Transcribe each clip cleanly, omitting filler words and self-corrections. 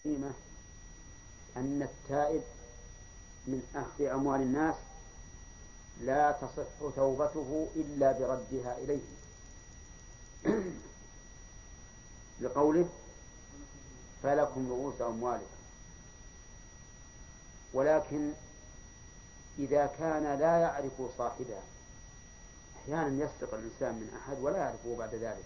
أن التائب من أخذ أموال الناس لا تصح توبته إلا بردها إليه لقوله فلكم رؤوس أموالكم. ولكن إذا كان لا يعرف صاحبها، أحيانا يسرق الإنسان من أحد ولا يعرفه بعد ذلك،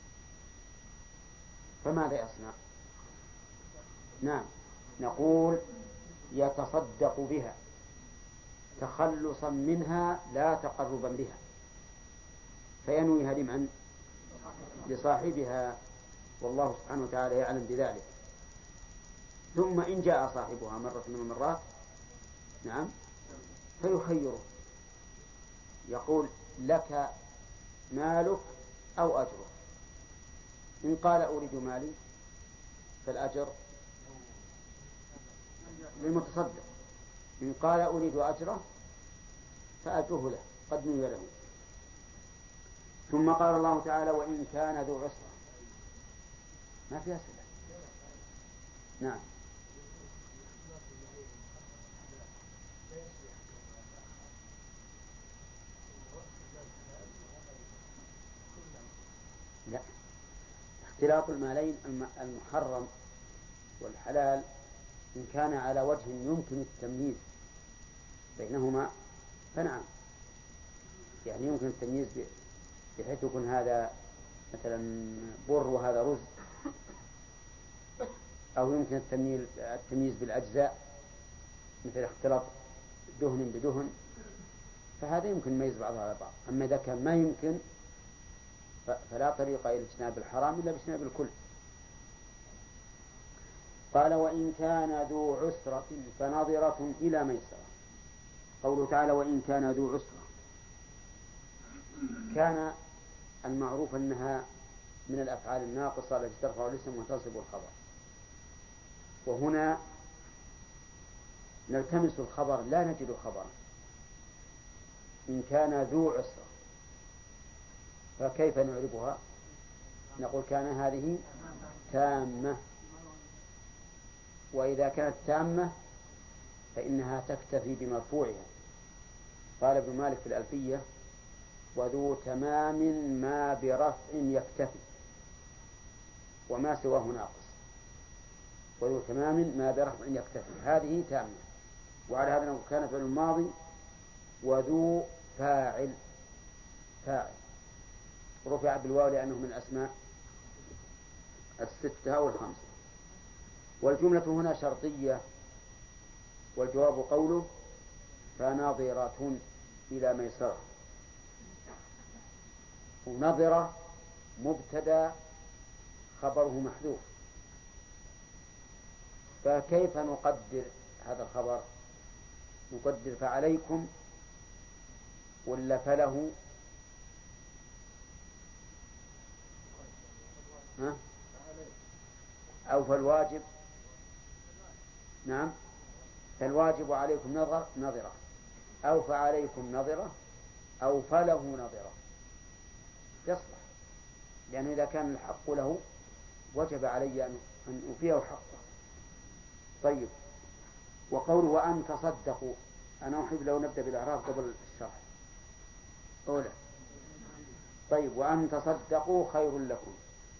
فماذا يصنع؟ نعم، نقول يتصدق بها تخلصا منها لا تقربا بها، فينويها لمن؟ لصاحبها، والله سبحانه وتعالى يعلم بذلك. ثم إن جاء صاحبها مرة من المرات نعم فيخيره، يقول لك مالك أو أجرك. إن قال أريد مالي فالأجر للمتصدق، إن قال أريد أجره فأجره له، قد نوي له. ثم قال الله تعالى وإن كان ذو عسرة، ما فيها سلة. نعم، لا، اختلاط المالين المحرم والحلال إن كان على وجه يمكن التمييز بينهما فنعم، يعني يمكن التمييز بحيث يكون هذا مثلا بر وهذا رز، أو يمكن التمييز بالأجزاء مثل اختلاط دهن بدهن، فهذا يمكن يميز بعضها على بعض. أما إذا كان ما يمكن فلا طريق إلى اجتناب الحرام إلا باجتناب الكل. قال وإن كان ذو عسرة فنظرة إلى ميسرة. قوله تعالى وإن كان ذو عسرة، كان المعروف أنها من الأفعال الناقصة التي ترفع الاسم وتنصب الخبر، وهنا نلتمس الخبر لا نجد خبرا. إن كان ذو عسرة فكيف نعربها؟ نقول كان هذه تامة، وإذا كانت تامة فإنها تكتفي بمرفوعها. قال ابن مالك في الألفية وذو تمام ما برفع يكتفي، وما سواه ناقص. وذو تمام ما برفع يكتفي هذه تامة. وعلى هذا نقول كان فعل الماضي وذو فاعل رفع بالواو لأنه من الأسماء الستة أو الخمسة. والجملة هنا شرطية، والجواب قوله فناظرة إلى ميسرة. ونظرة مبتدأ خبره محذوف، فكيف نقدر هذا الخبر؟ نقدر فعليكم ولا فله؟ أو فالواجب؟ نعم، فالواجب عليكم نظرة، أو فعليكم نظرة، أو فله نظرة، يصلح، لأنه إذا كان الحق له وجب علي أن أوفيه حقه. طيب، وقوله وأن تصدقوا، أنا أحب لو نبدأ بالإعراب قبل الشرح. أولى طيب، وأن تصدقوا خير لكم.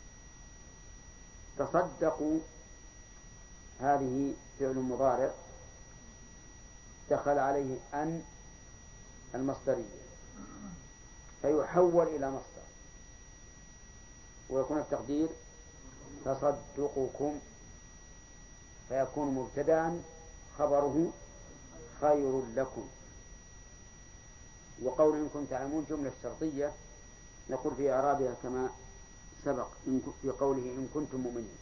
تصدقوا هذه فعل مضارع دخل عليه أن المصدرية، فيحول إلى مصدر ويكون التقدير تصدقكم، فيكون مبتدأ خبره خير لكم. وقول إن كنتم تعلمون جملة شرطية نقول في إعرابها كما سبق في قوله إن كنتم مؤمنين.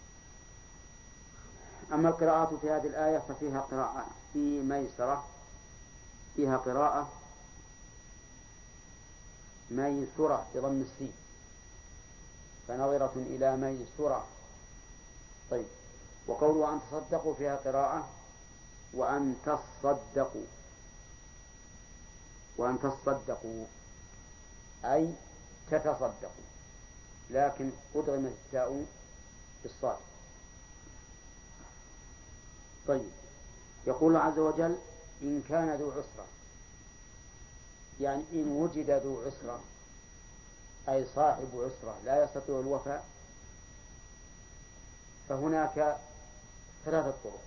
أما القراءات في هذه الآية ففيها قراءة في ميسرة، فيها قراءة ميسرة بضم السين، فنظرة إلى ميسرة. طيب، وقوله أن تصدقوا فيها قراءة وأن تصدقوا، وأن تصدقوا أي تتصدقوا، لكن أدغمت التاء بالصاد. طيب، يقول الله عز وجل إن كان ذو عسرة، يعني إن وجد ذو عسرة أي صاحب عسرة لا يستطيع الوفاء، فهناك ثلاثة طرق.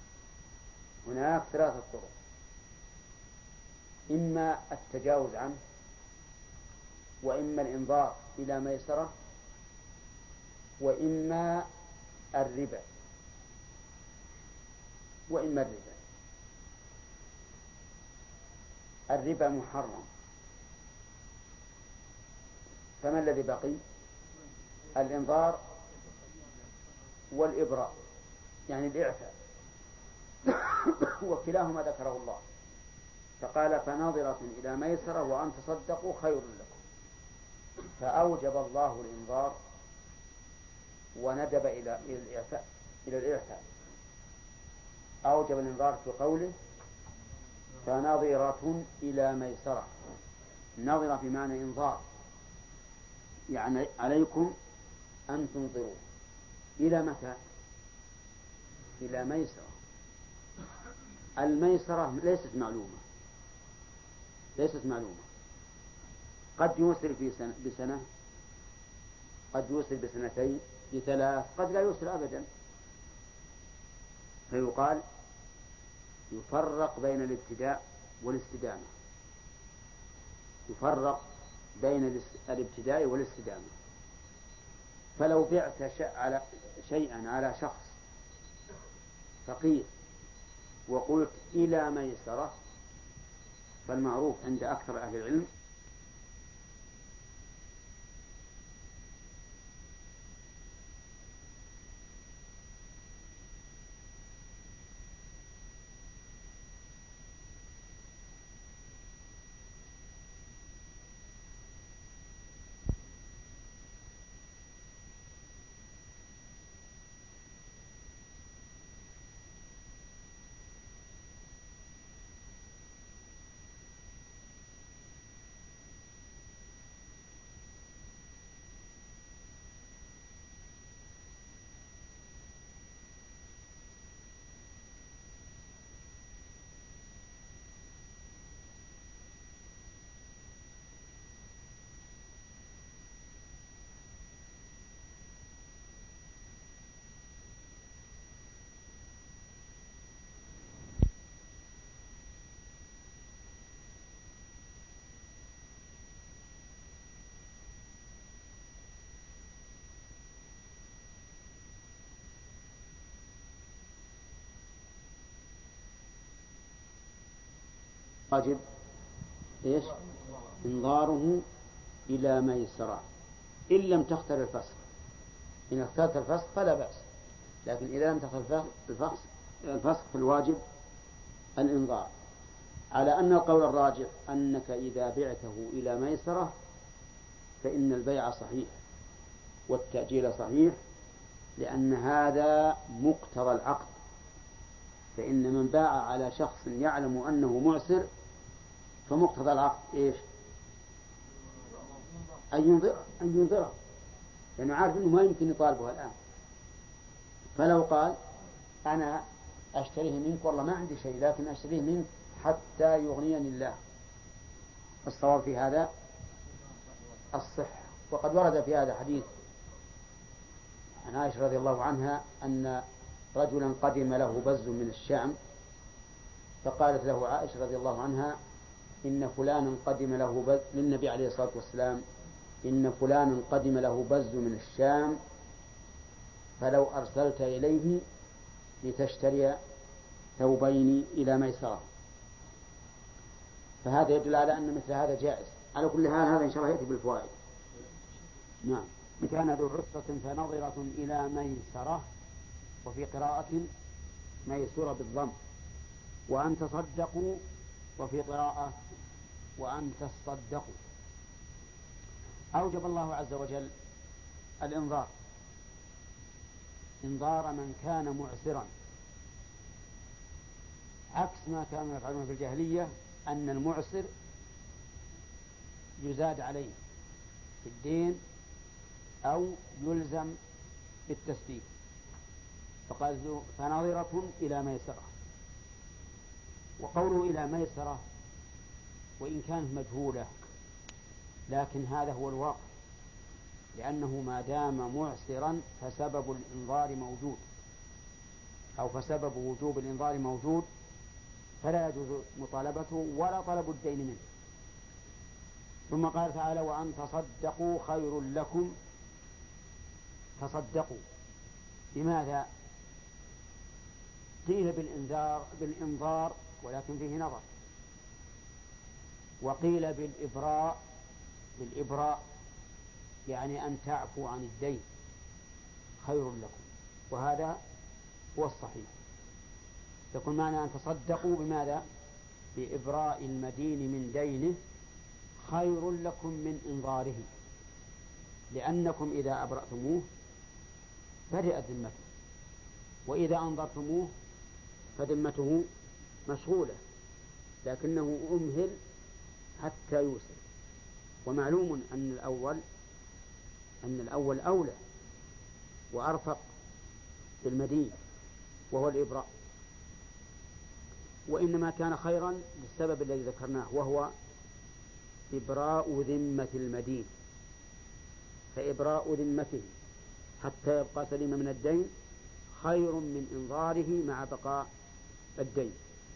إما التجاوز عنه، وإما الإنظار إلى ميسرة، وإما الربا. الربا محرم، فما الذي بقي؟ الإنظار والإبراء، يعني الإعفاء، وكلاهما ذكره الله، فقال فناظرة إلى ميسرة وأن تصدقوا خير لكم. فأوجب الله الإنظار وندب إلى الإعفاء. أوجب الإنظار في قوله فناظرة إلى ميسرة، ناظرة بمعنى إنظار، يعني عليكم أن تنظروا إلى متى؟ إلى ميسرة. الميسرة ليست معلومة، قد يوصل بسنة، قد يوصل بسنتين، بثلاث، قد لا يوصل أبدا. فيقال يفرق بين الابتداء والاستدامة. فلو بعت شيئا على شخص فقير وقلت إلى ميسرة، فالمعروف عند أكثر أهل العلم واجب إنظاره إلى ميسرة إن لم تختر الفسق. إن اخترت الفسق فلا بأس، لكن إذا لم تختر الفسق فالواجب الإنظار، على أن القول الراجح أنك إذا بعته إلى ميسرة فإن البيع صحيح والتأجيل صحيح، لأن هذا مقتضى العقد. فإن من باع على شخص يعلم أنه معسر فمقتضى العقد أن ينظره، لأنه عارف أنه ما يمكن يطالبه الآن. فلو قال أنا أشتريه منك، والله ما عندي شيء لكن أشتريه منك حتى يغنيني الله، الصواب في هذا الصحة. وقد ورد في هذا حديث عن عائشة رضي الله عنها أن رجلا قدم له بز من الشام، فقالت له عائشة رضي الله عنها إن فلانا قدم له بز للنبي عليه الصلاة والسلام، إن فلانا قدم له بز من الشام فلو أرسلت إليه لتشتري ثوبين إلى ميسرة. فهذا يدل على أن مثل هذا جائز. على كل حال هذا إن شاء الله يأتي بالفوائد. نعم. كان ذو عسرة فنظرة إلى ميسرة، وفي قراءة ميسورة بالضم، وأن تصدقوا، وفي قراءة وأن تصدقوا. أوجب الله عز وجل الإنظار، إنظار من كان معسرا، عكس ما كانوا يفعلون في الجاهلية، أن المعسر يزاد عليه في الدين أو يلزم بالتسديد. فقال فنظرة إلى ميسرة. وقوله إلى ميسرة وإن كانت مجهولة لكن هذا هو الواقع، لأنه ما دام معسرا فسبب الإنظار موجود، أو فسبب وجوب الإنظار موجود، فلا يجوز مطالبته ولا طلب الدين منه. ثم قال تعالى وأن تصدقوا خير لكم. تصدقوا لماذا؟ قيل بالإنظار ولكن فيه نظر، وقيل بالإبراء يعني أن تعفوا عن الدين خير لكم، وهذا هو الصحيح. يكون معنى أن تصدقوا بماذا؟ بإبراء المدين من دينه خير لكم من إنظاره، لأنكم إذا أبرأتموه برئت ذمته، وإذا أنظرتموه فذمته مشغولة، لكنه أمهل حتى يوصل. ومعلوم أن الأول أولى وأرفق بالمدين وهو الإبراء، وإنما كان خيرا للسبب الذي ذكرناه وهو إبراء ذمة المدين، فإبراء ذمته حتى يبقى سليما من الدين خير من إنظاره مع بقاء الدين.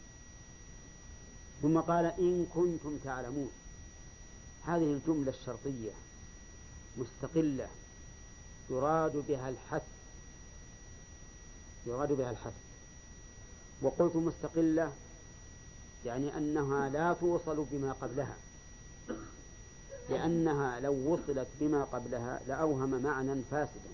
ثم قال إن كنتم تعلمون. هذه الجملة الشرطية مستقلة يراد بها الحث. وقلت مستقلة يعني أنها لا توصل بما قبلها، لأنها لو وصلت بما قبلها لأوهم معنى فاسدا.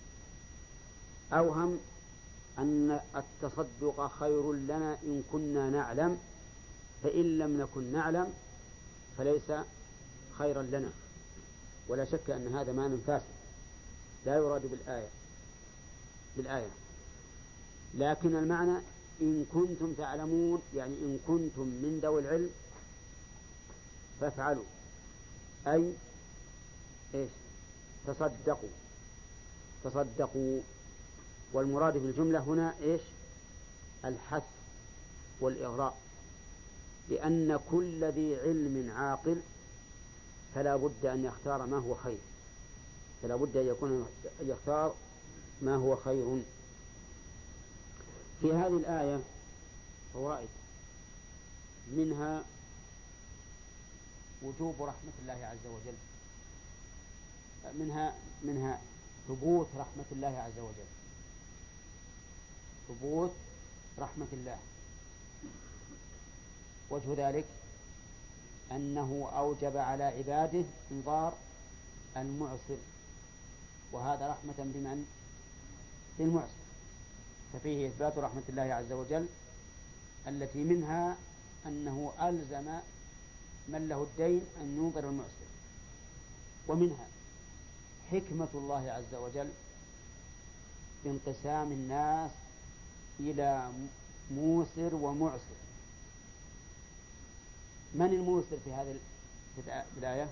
أوهم أن التصدق خير لنا إن كنا نعلم، فإن لم نكن نعلم فليس خيرا لنا، ولا شك أن هذا معنى فاسد لا يراد بالآية. لكن المعنى إن كنتم تعلمون يعني إن كنتم من ذوي العلم فافعلوا، أي إيش؟ تصدقوا. والمراد بالجملة هنا إيش؟ الحث والإغراء، لأن كل ذي علم عاقل فلا بد أن يختار ما هو خير، فلا بد أن يختار ما هو خير. في هذه الآية فوائد، منها وجوب رحمة الله عز وجل، منها ثبوت رحمة الله عز وجل، ثبوت رحمة الله. وجه ذلك أنه أوجب على عباده إنظار المعسر، وهذا رحمة بمن؟ بالمعسر. ففيه إثبات رحمة الله عز وجل التي منها أنه ألزم من له الدين أن ينظر المعسر، ومنها حكمة الله عز وجل بانقسام الناس إلى موسر ومعسر. من الموسر في هذه الآية؟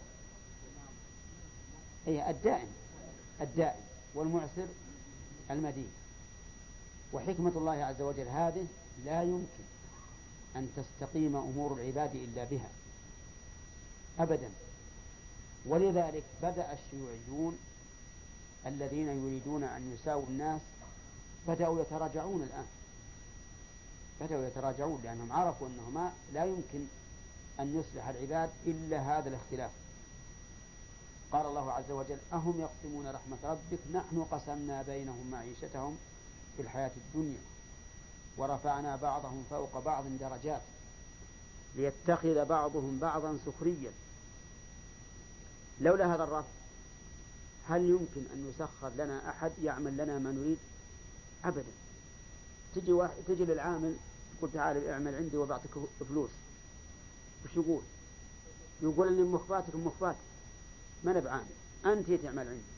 هي الدائم، والمعسر المدين. وحكمة الله عز وجل هذه لا يمكن أن تستقيم أمور العباد إلا بها أبدا. ولذلك بدأ الشيوعيون الذين يريدون أن يساووا الناس بدأوا يتراجعون الآن، لأنهم عرفوا أنه لا يمكن أن يصلح العباد إلا هذا الاختلاف. قال الله عز وجل أهم يقسمون رحمة ربك نحن قسمنا بينهم معيشتهم في الحياة الدنيا ورفعنا بعضهم فوق بعض درجات ليتخذ بعضهم بعضا سخريا. لولا هذا الرفع هل يمكن أن يسخر لنا أحد يعمل لنا ما نريد؟ أبدا. تجي للعامل تقول تعال اعمل عندي وبعطيك فلوس، وش يقول؟ يقول أن مخفاتك ما أنا بعامل، أنت تعمل عندي.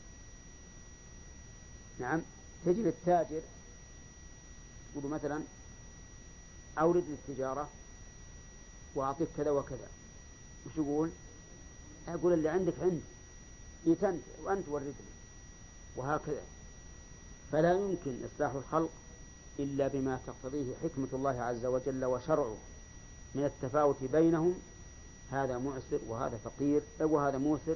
نعم. تجي للتاجر تقول مثلا أورد للتجارة وأعطيك كذا وكذا، وش يقول؟ أقول اللي عندك عندي، وأنت ورد لي، وهكذا. فلا يمكن إصلاح الخلق إلا بما تقتضيه حكمة الله عز وجل وشرعه من التفاوت بينهم، هذا معسر وهذا فقير وهذا موسر،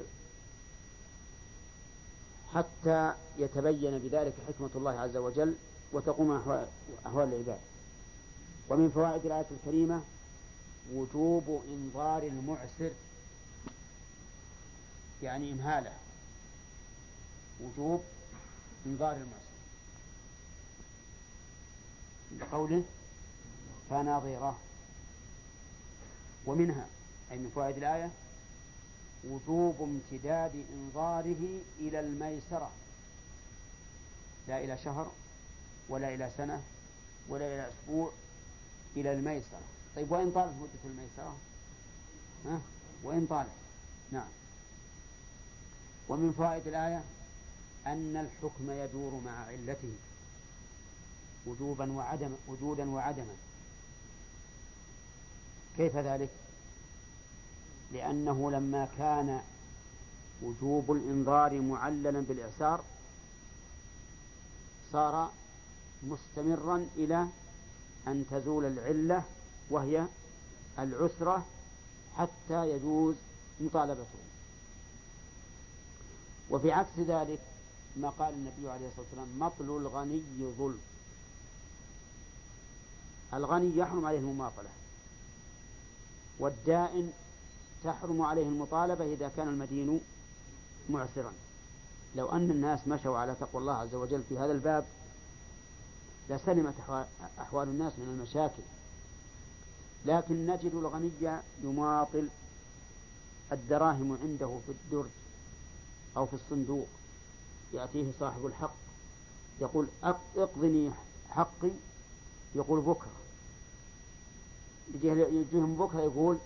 حتى يتبين بذلك حكمة الله عز وجل وتقوم أحوال العباد. ومن فوائد الآية الكريمة وجوب إنظار المعسر، يعني إمهاله، وجوب إنظار المعسر بقوله فنظرة. ومنها أي من فوائد الآية وجوب امتداد إنظاره إلى الميسرة، لا إلى شهر ولا إلى سنة ولا إلى أسبوع، إلى الميسرة. طيب وإن طالت مدة الميسرة؟ وإن طالت، نعم. ومن فوائد الآية أن الحكم يدور مع علته وجودا وعدما. كيف ذلك؟ لأنه لما كان وجوب الإنظار معللا بالإعسار صار مستمرا إلى أن تزول العلة وهي العسرة حتى يجوز مطالبته. وفي عكس ذلك ما قال النبي عليه الصلاة والسلام مطل الغني ظلم. الغني يحرم عليه المماطلة، والدائن تحرم عليه المطالبة إذا كان المدين معسرا. لو أن الناس مشوا على تقوى الله عز وجل في هذا الباب لسلمت أحوال الناس من المشاكل، لكن نجد الغني يماطل، الدراهم عنده في الدرج أو في الصندوق، يأتيه صاحب الحق يقول اقضني حقي، يقول بكرة، يجيهم بكرة يقول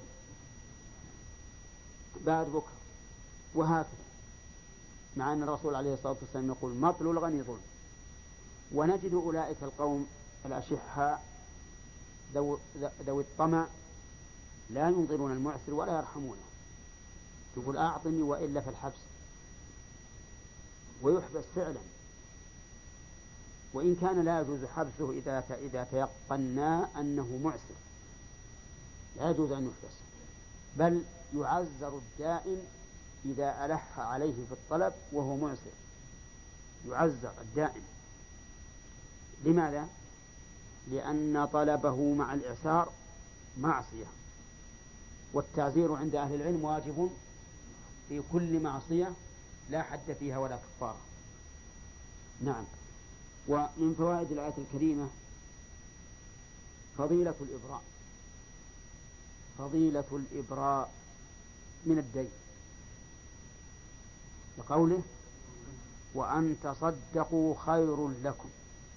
بعد بكرة، وهكذا، مع أن الرسول عليه الصلاة والسلام يقول مطل الغني ظلم. ونجد أولئك القوم الأشحاء ذوي الطمع لا ينظرون المعسر ولا يرحمونه، يقول أعطني وإلا في الحبس، ويحبس فعلا، وإن كان لا يجوز حبسه إذا تيقنا أنه معسر، لا يجوز أن يحبس، بل يعزر الدائن إذا ألح عليه في الطلب وهو معسر، يعزر الدائن. لماذا؟ لأن طلبه مع الإعسار معصية، والتعزير عند أهل العلم واجب في كل معصية لا حد فيها ولا كفارة. نعم. ومن فوائد الآية الكريمة فضيلة الإبراء من الدين، لقوله وأن تصدقوا خير لكم.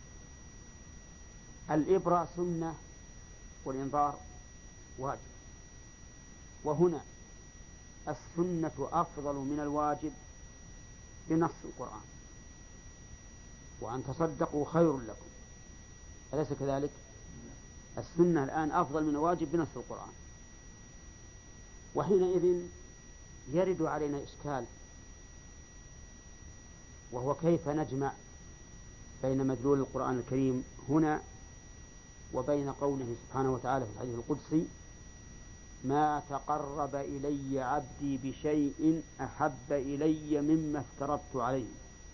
الإبراء سنة والإنظار واجب، وهنا السنة أفضل من الواجب بنص القرآن، وأن تصدقوا خير لكم، أليس كذلك؟ السنة الآن أفضل من الواجب بنص القرآن. وحينئذ يرد علينا إشكال، وهو كيف نجمع بين مدلول القرآن الكريم هنا وبين قوله سبحانه وتعالى في الحديث القدسي ما تقرب إلي عبدي بشيء أحب إلي مما افترضت عليه.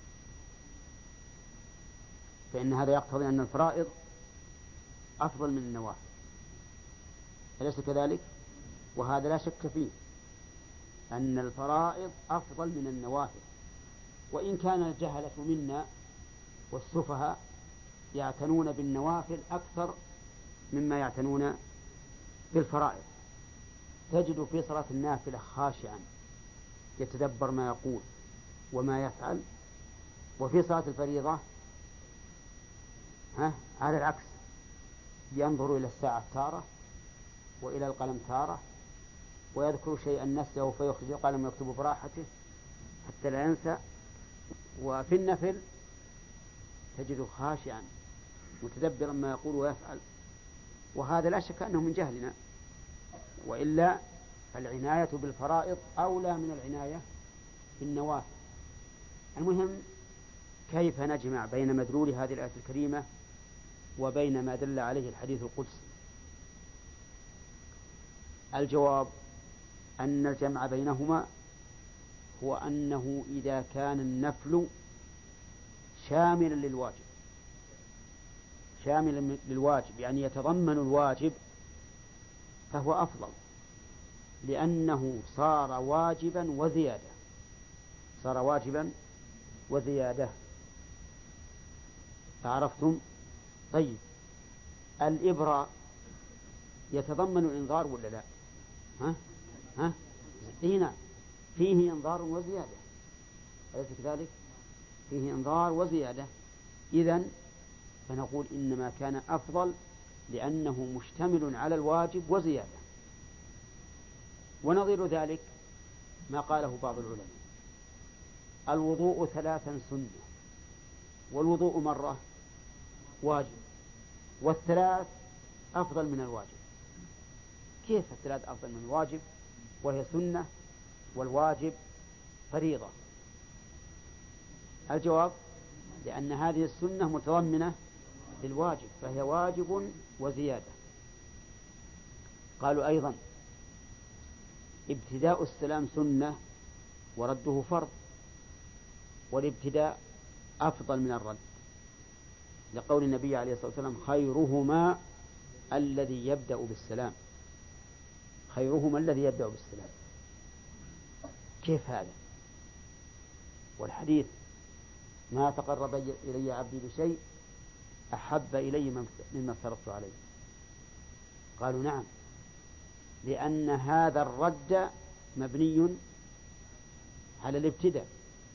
فإن هذا يقتضي أن الفرائض أفضل من النوافل، أليس كذلك؟ وهذا لا شك فيه أن الفرائض أفضل من النوافل، وإن كان الجهلة منا والسفهاء يعتنون بالنوافل أكثر مما يعتنون بالفرائض. تجد في صلاة النافلة خاشعا يتدبر ما يقول وما يفعل، وفي صلاة الفريضة على العكس، ينظر إلى الساعة تارة وإلى القلم تارة، ويذكر شيئا نسيه فيخرج القلم ويكتب براحته حتى لا ينسى. وفي النفل تجد خاشعا متدبرا ما يقول ويفعل، وهذا لا شك أنه من جهلنا، وإلا فالعناية بالفرائض أولى من العناية بالنوافل. المهم كيف نجمع بين مدلول هذه الآية الكريمة وبين ما دل عليه الحديث القدسي؟ الجواب أن الجمع بينهما هو أنه إذا كان النفل شاملا للواجب يعني يتضمن الواجب فهو أفضل، لأنه صار واجبا وزيادة. عرفتم؟ طيب، الإبراء يتضمن الإنذار ولا لا؟ هنا فيه إنذار وزيادة، أليس كذلك؟ فيه إنذار وزيادة، إذن فنقول إنما كان أفضل لأنه مشتمل على الواجب وزيادة. ونظير ذلك ما قاله بعض العلماء: الوضوء 3 سنة، والوضوء مرة واجب، والثلاث أفضل من الواجب. كيف الثلاث أفضل من الواجب وهي سنة والواجب فريضة؟ الجواب: لأن هذه السنة متضمنة للواجب فهي واجب وزيادة. قالوا أيضا: ابتداء السلام سنة ورده فرض، والابتداء أفضل من الرد، لقول النبي عليه الصلاة والسلام: خيرهما الذي يبدأ بالسلام. كيف هذا؟ والحديث: ما تقرب إلي عبدي بشيء أحب إلي مما افترضت عليه. قالوا: نعم، لأن هذا الرد مبني على الابتداء،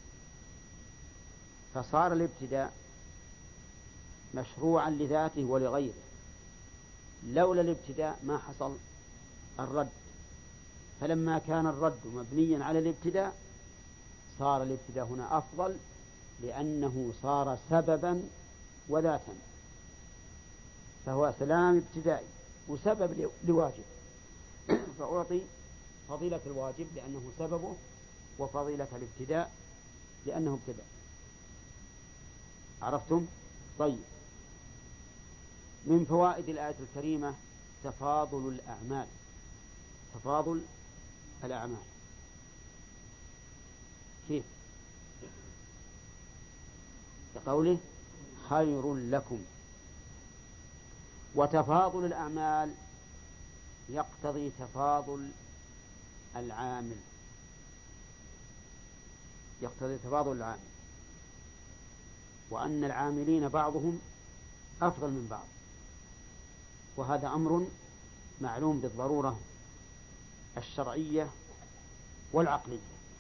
فصار الابتداء مشروعا لذاته ولغيره. لولا الابتداء ما حصل الرد، فلما كان الرد مبنيا على الابتداء صار الابتداء هنا أفضل، لأنه صار سببا وذاتا، فهو سلام ابتدائي وسبب لواجب، فأعطي فضيلة الواجب لأنه سببه، وفضيلة الابتداء لأنه ابتداء. عرفتم؟ طيب، من فوائد الآية الكريمة تفاضل الأعمال. كيف؟ كقوله: خير لكم. وتفاضل الأعمال يقتضي تفاضل العامل، وأن العاملين بعضهم أفضل من بعض، وهذا أمر معلوم بالضرورة الشرعية والعقلية،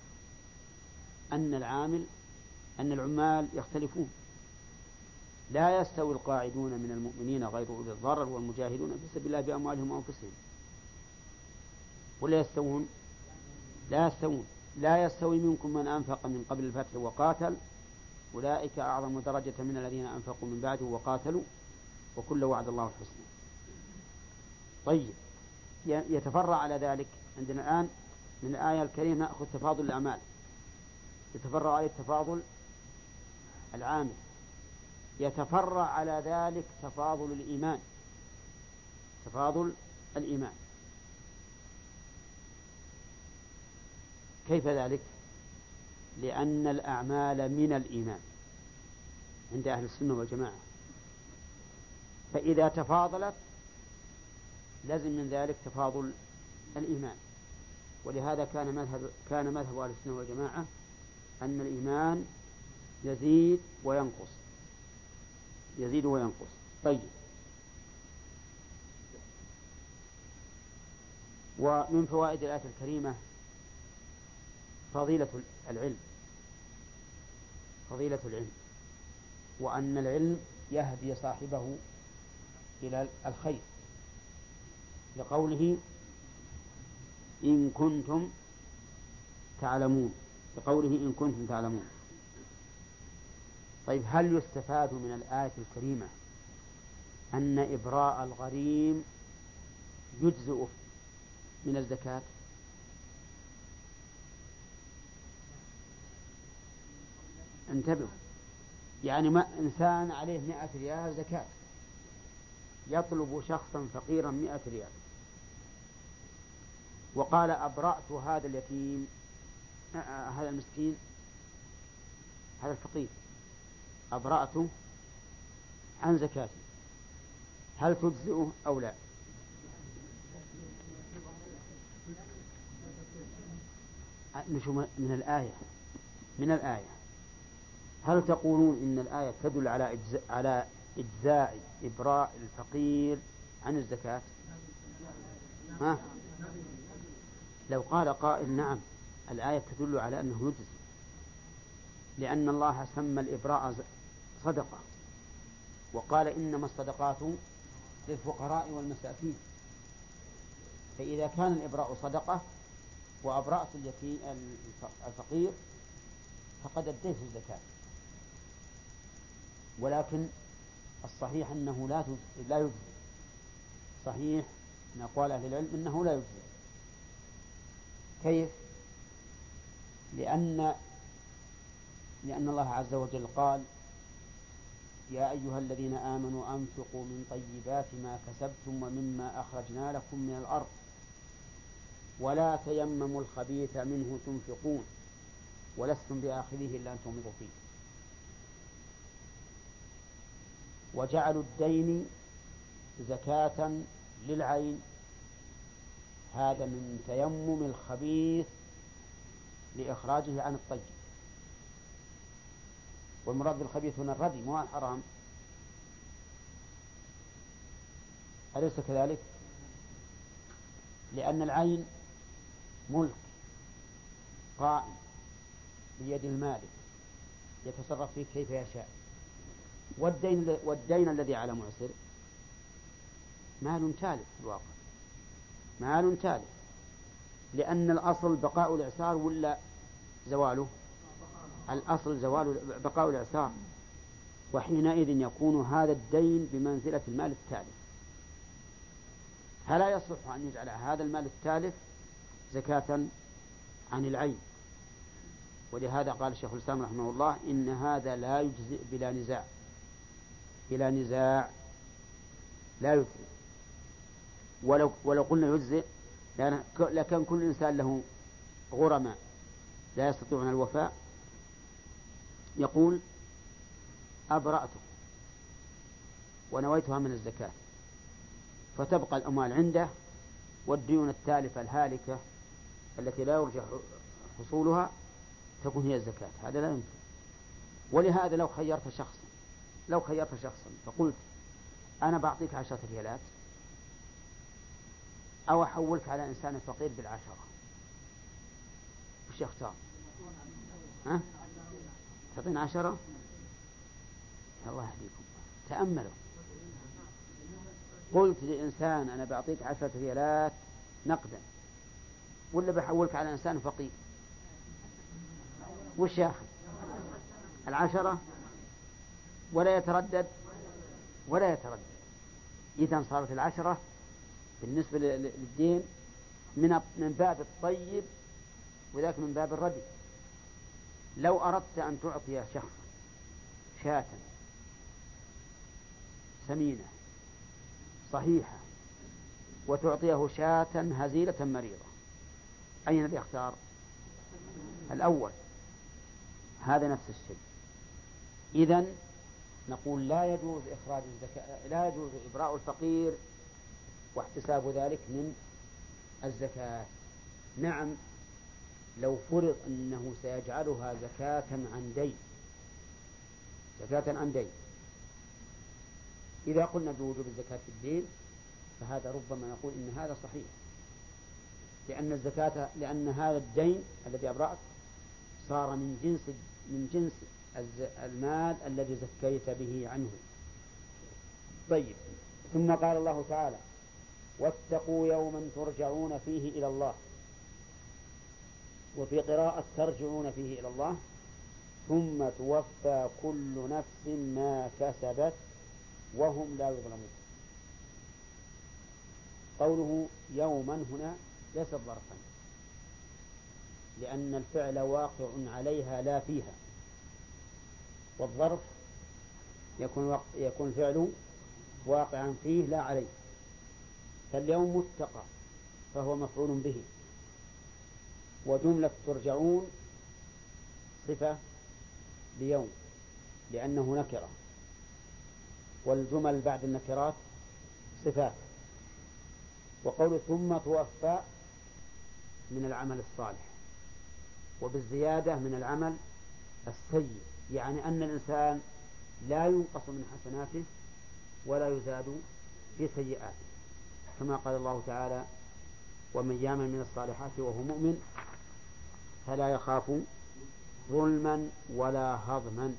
أن العمال يختلفون. لا يستوي القاعدون من المؤمنين غير أولي الضرر والمجاهدون في سبيل الله بأموالهم وأنفسهم. ولا يستوون؟ لا يستوي منكم من أنفق من قبل الفتح وقاتل، أولئك أعظم درجة من الذين أنفقوا من بعده وقاتلوا، وكل وعد الله الحسنى. طيب، يتفرع على ذلك عندنا الآن من الآية الكريمة نأخذ تفاضل الأعمال، يتفرع عليه تفاضل العامل، يتفرع على ذلك تفاضل الإيمان. كيف ذلك؟ لأن الأعمال من الإيمان عند أهل السنة والجماعة، فإذا تفاضلت لازم من ذلك تفاضل الإيمان. ولهذا كان مذهب أهل السنة والجماعة أن الإيمان يزيد وينقص. طيب، ومن فوائد الآية الكريمة فضيلة العلم، وأن العلم يهدي صاحبه إلى الخير، لقوله: إن كنتم تعلمون. طيب، هل يستفاد من الآية الكريمة أن إبراء الغريم يجزئ من الزكاة؟ انتبهوا، يعني ما إنسان عليه 100 ريال زكاة يطلب شخصا فقيرا 100 ريال، وقال أبرأت هذا اليتيم، هذا المسكين، هذا الفقير أبرأته عن زكاته، هل تجزئه أو لا؟ من الآية هل تقولون إن الآية تدل على إجزاء إبراء الفقير عن الزكاة؟ ها؟ لو قال قائل نعم الآية تدل على أنه يجزي، لأن الله سمى الإبراء صدقة، وقال إنما الصدقات للفقراء والمساكين، فإذا كان الإبراء صدقة وأبرأت اليتيم الفقير فقد أديت الزكاة. ولكن الصحيح أنه لا يجزي، صحيح من أقوال أهل العلم أنه لا يجزي. كيف؟ لأن الله عز وجل قال يا أيها الذين آمنوا أنفقوا من طيبات ما كسبتم ومما أخرجنا لكم من الأرض ولا تيمموا الخبيث منه تنفقون ولستم بآخذه إلا أن تغمضوا فيه. وجعلوا الدين زكاة للعين، هذا من تيمم الخبيث لإخراجه عن الطيب، والمراد بالخبيث هنا الردي مو الحرام، أليس كذلك؟ لأن العين ملك قائم بيد المالك يتصرف فيه كيف يشاء، والدين الذي على معسر مال تالف في الواقع، مال تالف، لأن الأصل بقاء الإعسار ولا زواله؟ الأصل بقاء الإعسار، وحينئذ يكون هذا الدين بمنزلة المال التالف، فلا يصلح أن يجعل هذا المال التالف زكاة عن العين. ولهذا قال الشيخ الإسلام رحمه الله إن هذا لا يجزئ بلا نزاع لا يجزئ. ولو قلنا يجزئ لكان كل إنسان له غرماء لا يستطيعون الوفاء يقول أبرأته ونويتها من الزكاة، فتبقى الأموال عنده والديون التالفة الهالكة التي لا يرجى حصولها تكون هي الزكاة. هذا لا يمكن. ولهذا لو خيرت شخصا فقلت أنا بعطيك 10 ريالات أو أحولك على إنسان فقير ب10، وش يختار؟ تعطينا 10؟ الله يهديكم، تأملوا. قلت لإنسان أنا بعطيك 10 ريالات نقدا ولا بحولك على إنسان فقير، وش ياخذ؟ 10 ولا يتردد. إذن صارت 10 بالنسبة للدين من باب الطيب وذاك من باب الردي. لو أردت أن تعطي شخصا شاة سمينة صحيحة وتعطيه شاة هزيلة مريضة، أين بيختار؟ الأول. هذا نفس الشيء. إذن نقول لا يجوز إخراج الزكاة، لا يجوز إبراء الفقير واحتساب ذلك من الزكاة. نعم لو فرض أنه سيجعلها زكاة عن دين، إذا قلنا بوجوب الزكاة في الدين فهذا ربما نقول إن هذا صحيح، لأن هذا الدين الذي أبرأت صار من جنس المال الذي زكيت به عنه. طيب، ثم قال الله تعالى واتقوا يوما ترجعون فيه إلى الله، وفي قراءة ترجعون فيه إلى الله ثم توفى كل نفس ما كسبت وهم لا يظلمون. قوله يوما هنا ليس ظرفا، لأن الفعل واقع عليها لا فيها، والظرف يكون فعل واقعا فيه لا عليه. فاليوم متقى فهو مفعول به، وجملة ترجعون صفة ليوم لأنه نكرة، والجمل بعد النكرات صفات. وقول ثم توفى من العمل الصالح، وبالزيادة من العمل السيء، يعني أن الإنسان لا ينقص من حسناته ولا يزاد في سيئاته، كما قال الله تعالى: ومن يعمل من الصالحات وهو مؤمن فلا يخاف ظلما ولا هضما.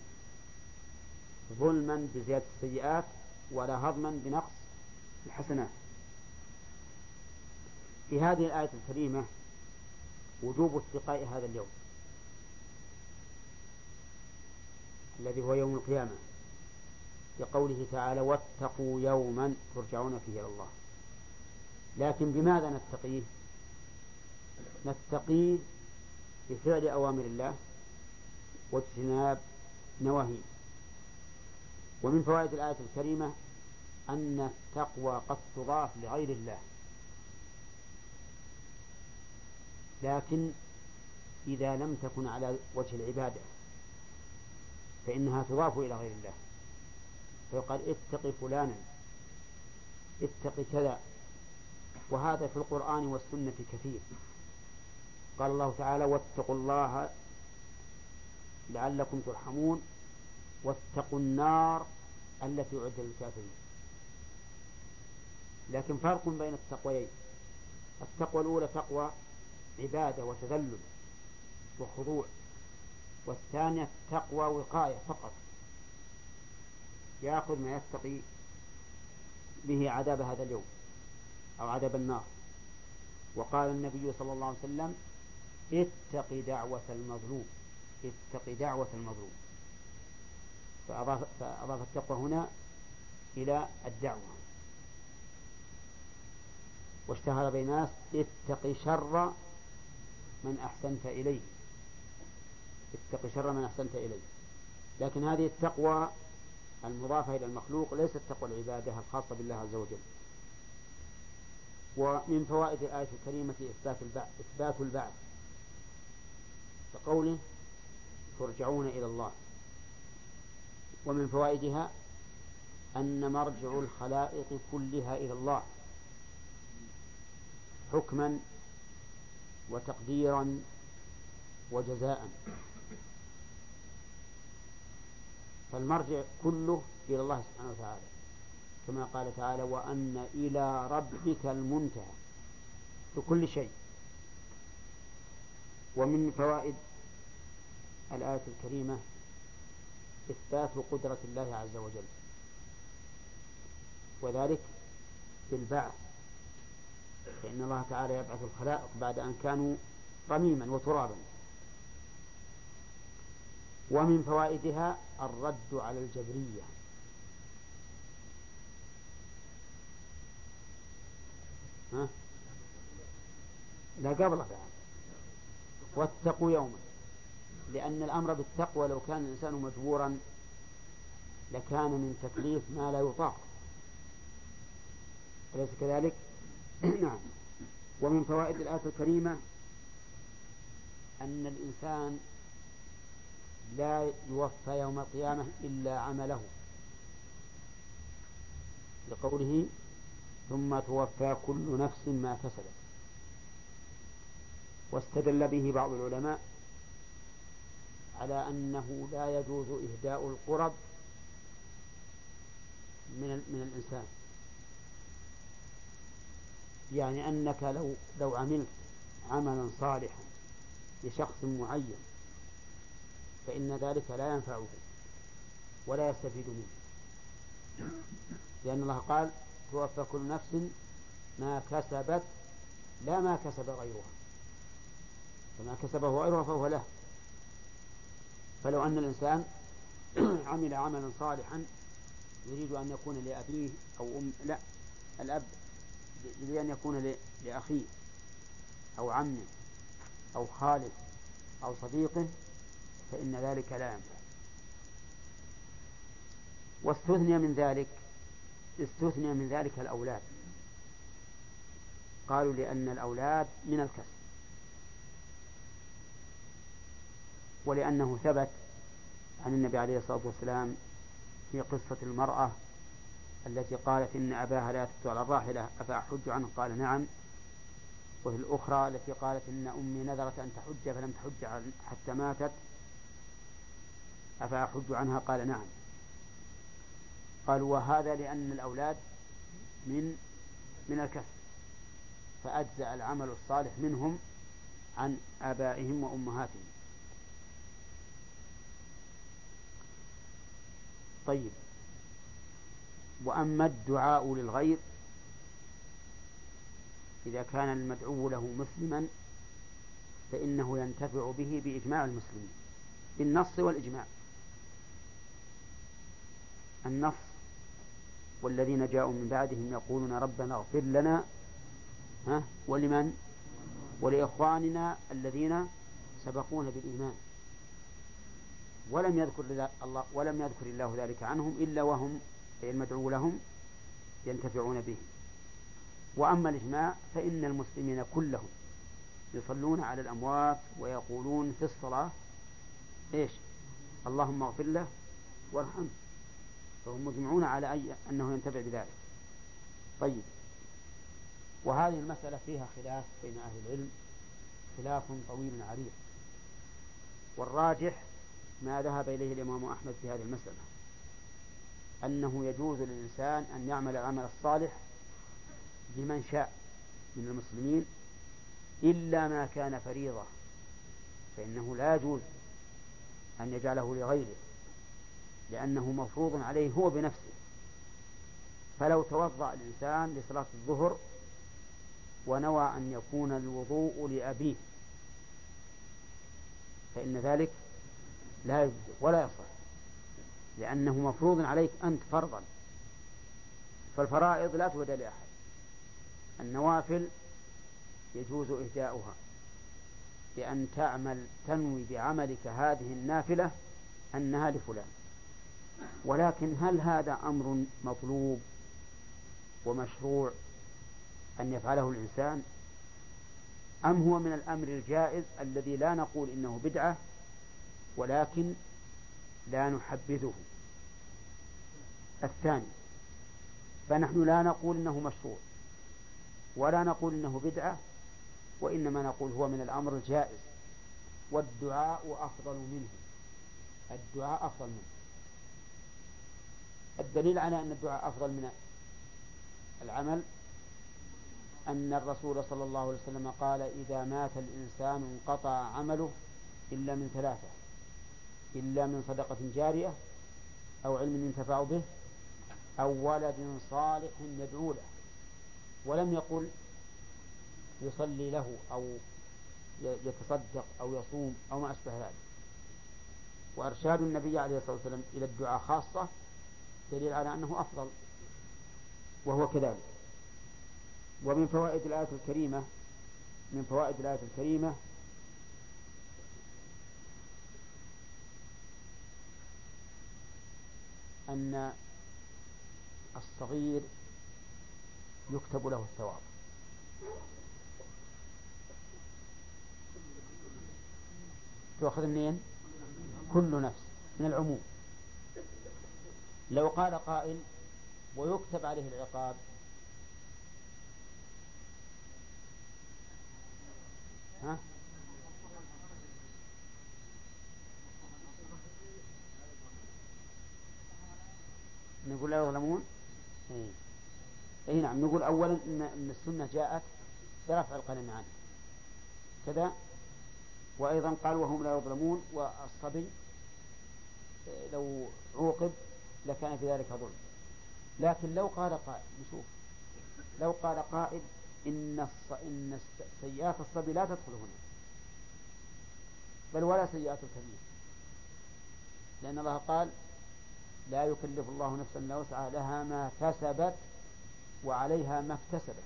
ظلما بزيادة السيئات، ولا هضما بنقص الحسنات. في هذه الآية الكريمة وجوب اتقاء هذا اليوم الذي هو يوم القيامة، لقوله تعالى: واتقوا يوما ترجعون فيه إلى الله. لكن بماذا نتقيه؟ نتقيه بفعل أوامر الله واجتناب نواهيه. ومن فوائد الآية الكريمة أن التقوى قد تضاف لغير الله، لكن إذا لم تكن على وجه العبادة فإنها تضاف إلى غير الله، فيقال: اتق فلانا، اتق كذا. وهذا في القرآن والسنة كثير. قال الله تعالى: واتقوا الله لعلكم ترحمون، واتقوا النار التي أعدت للكافرين. لكن فرق بين التقويين: التقوى الأولى تقوى عبادة وتذلل وخضوع، والثانية تقوى وقاية فقط، يأخذ ما يتقي به عذاب هذا اليوم أو عذاب النار. وقال النبي صلى الله عليه وسلم: اتق دعوة المظلوم، اتق دعوة المظلوم. فأضاف التقوى هنا إلى الدعوة. واشتهر بين الناس: اتق شر من أحسنت إليه، اتق شر من أحسنت إليه. لكن هذه التقوى المضافة إلى المخلوق ليست تقوى العبادة الخاصة بالله عز وجل. ومن فوائد الآية الكريمة إثبات البعث، كقوله: ترجعون إلى الله. ومن فوائدها أن مرجع الخلائق كلها إلى الله، حكما وتقديرا وجزاء. فالمرجع كله إلى الله سبحانه وتعالى، كما قال تعالى: وأن إلى ربك المنتهى، في كل شيء. ومن فوائد الآية الكريمة إثبات قدرة الله عز وجل، وذلك بالبعث، فإن الله تعالى يبعث الخلائق بعد أن كانوا رميما وترابا. ومن فوائدها الرد على الجبرية، لا قبل بعد. واتقوا يوما، لأن الأمر بالتقوى لو كان الإنسان مجبورا لكان من تكليف ما لا يطاق، أليس كذلك؟ نعم. ومن فوائد الآية الكريمة أن الإنسان لا يوفى يوم القيامة إلا عمله، لقوله: ثم توفى كل نفس ما كسبت. واستدل به بعض العلماء على أنه لا يجوز إهداء القرب من الإنسان، يعني أنك لو عملت عملا صالحا لشخص معين فإن ذلك لا ينفعه ولا يستفيد منه، لأن الله قال: توفى كل نفس ما كسبت، لا ما كسب غيرها، فما كسبه غيرها فهو له. فلو أن الإنسان عمل عملا صالحا يريد أن يكون لأبيه أو لا، الأب يريد أن يكون لأخيه أو عمه أو خاله أو صديقه، فإن ذلك لا ينفع. واستثني من ذلك استثني من ذلك الأولاد. قالوا لأن الأولاد من الكسب، ولأنه ثبت عن النبي عليه الصلاة والسلام في قصة المرأة التي قالت إن أباها لا يثبت على الراحلة أفأحج عنه؟ قال نعم. وفي الأخرى التي قالت إن أمي نذرت أن تحج فلم تحج حتى ماتت أفأحج عنها؟ قال نعم. قالوا وهذا لأن الأولاد من الكسب، فأجزأ العمل الصالح منهم عن آبائهم وأمهاتهم. طيب، وأما الدعاء للغير إذا كان المدعو له مسلما فإنه ينتفع به بإجماع المسلمين بالنص والإجماع. النص: والذين جاءوا من بعدهم يقولون ربنا اغفر لنا ولمن ولإخواننا الذين سبقونا بالإيمان، ولم يذكر الله ذلك عنهم إلا وهم أي المدعو لهم ينتفعون به. وأما الإجماع فإن المسلمين كلهم يصلون على الأموات ويقولون في الصلاة إيش؟ اللهم اغفر له وارحمه، فهم مجمعون على أنه ينتفع بذلك. طيب، وهذه المسألة فيها خلاف بين أهل العلم، خلاف طويل عريض، والراجح ما ذهب إليه الإمام أحمد في هذه المسألة، أنه يجوز للإنسان أن يعمل العمل الصالح لمن شاء من المسلمين إلا ما كان فريضة، فإنه لا يجوز أن يجعله لغيره لأنه مفروض عليه هو بنفسه. فلو توضأ الإنسان لصلاة الظهر ونوى أن يكون الوضوء لأبيه فإن ذلك لا يجوز ولا يصح، لأنه مفروض عليك أنت فرضا، فالفرائض لا تهدى لأحد. النوافل يجوز إهداؤها بأن تنوي بعملك هذه النافلة أنها لفلان. ولكن هل هذا أمر مطلوب ومشروع أن يفعله الإنسان، أم هو من الأمر الجائز الذي لا نقول إنه بدعة ولكن لا نحبذه؟ الثاني، فنحن لا نقول إنه مشروع ولا نقول إنه بدعة، وإنما نقول هو من الأمر الجائز، والدعاء أفضل منه. الدعاء أفضل منه. الدليل على أن الدعاء أفضل من العمل أن الرسول صلى الله عليه وسلم قال إذا مات الإنسان انقطع عمله إلا من ثلاثة: إلا من صدقة جارية أو علم ينتفع به أو ولد صالح يدعو له. ولم يقل يصلي له أو يتصدق أو يصوم أو ما أشبه ذلك. وإرشاد النبي عليه الصلاة والسلام إلى الدعاء خاصة دليل على أنه أفضل، وهو كذلك. ومن فوائد الآية الكريمة أن الصغير يكتب له الثواب. تأخذ منين؟ كل نفس، من العموم. لو قال قائل ويكتب عليه العقاب، نقول لا يظلمون. اي نعم، نقول اولا ان السنة جاءت برفع القلم عنه كذا، وايضا قال وهم لا يظلمون، والصبي لو عوقب لكان في ذلك ظلم. لكن لو قال قائل، نشوف، لو قال قائل إن سيئات الصبي لا تدخل هنا، بل ولا سيئات الكبير، لأن الله قال لا يكلف الله نفسا إلا وسعها لها ما كسبت وعليها ما اكتسبت،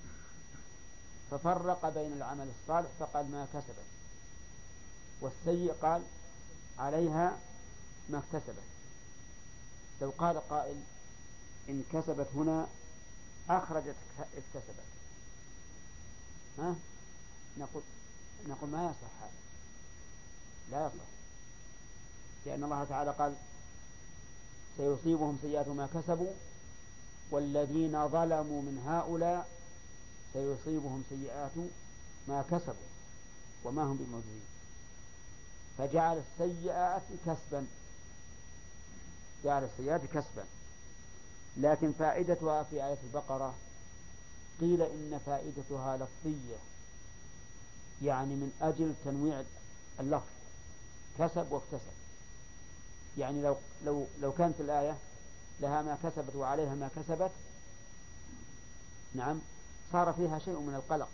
ففرق بين العمل الصالح فقال ما كسبت، والسيء قال عليها ما اكتسبت. لو قال قائل إن كسبت هنا أخرجت اكتسبت، ها؟ نقول ما يصح هذا، لا يصح، لأن الله تعالى قال سيصيبهم سيئات ما كسبوا والذين ظلموا من هؤلاء سيصيبهم سيئات ما كسبوا وما هم بمعجزين، فجعل السيئات كسبا، جعل السيئات كسبا. لكن فائدتها في آية البقرة قيل إن فائدتها لفظية، يعني من أجل تنويع اللفظ، كسب واكتسب. يعني لو كانت الآية لها ما كسبت وعليها ما كسبت، نعم، صار فيها شيء من القلق،